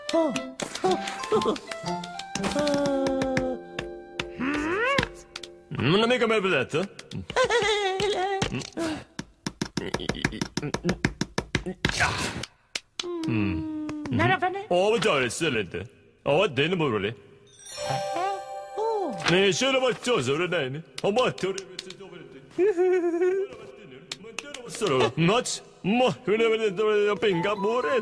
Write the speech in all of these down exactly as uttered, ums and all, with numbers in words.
Non mica mai vedete? Oh, vad excellent. Oh, det är nog roligt. Nej, kör vad jag så det där. Och vad tror du vet du då vet. Så, match. Mo, hur är det då jag pinga på det?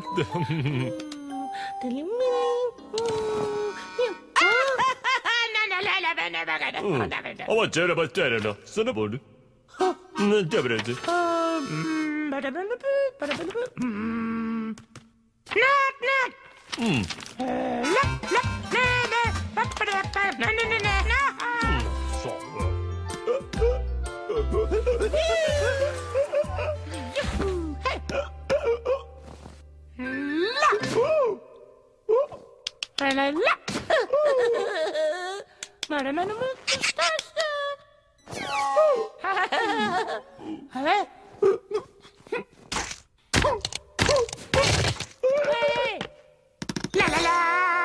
Och vad gör det vad det då? Så det borde. Nej, det blir det. Nat, nat. Mm. La, la, la, la. Na, na, na, na, na. Så. La. La, la. Mara, mara, mara. Hey. La la la.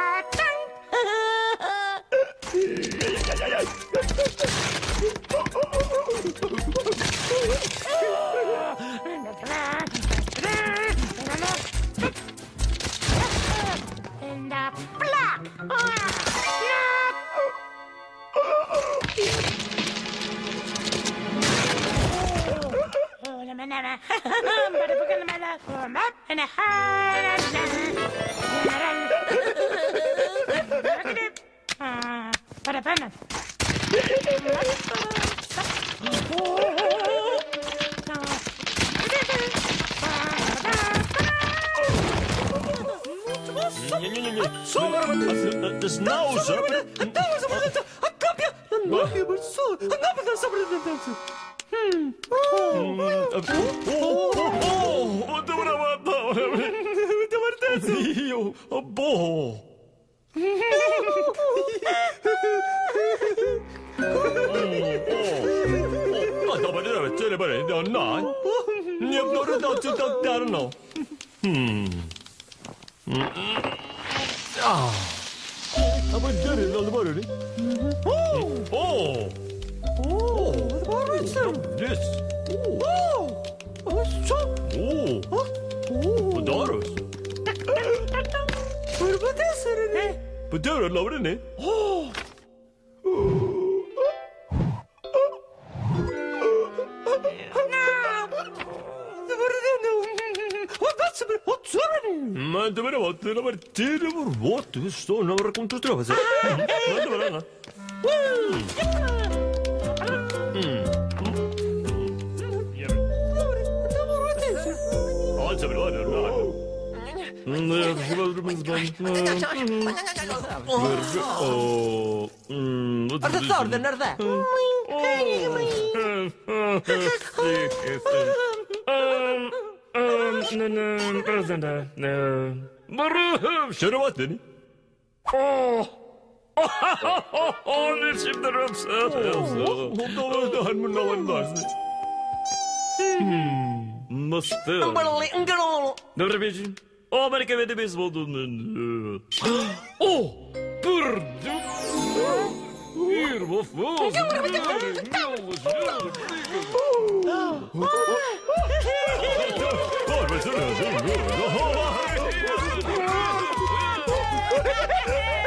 In the block. Не-не-не, собрано. Ты знал уже? Да, собрано. А капя? Ну, я бы что? Она бы собрано. Хм. О, добра вода. Добра Io, бо. А, добре, добре, це не бере. На. Не вдоре да це так дарно. Хм. А. А ви даре на добре. О! О! О! This. О! Що? О! О! Подарок. Подарок. Подарок лаврene. О! Men det var det, det var det var vad du står när du kommer till ströva så. Men det var det. Alltså det var det. Nej, det var det minst bara. Åh. Mm. Är det så den är det? Um, presenta. Barı, şöyle bak deni. Oh. Oh, ne şimdi röpse. Onda var da hanımın navandarsın. Hmm. Mastı. Добре вечер. О, Америка веде без водун. О, пырдю. Мир во фоз. Ой, вы что?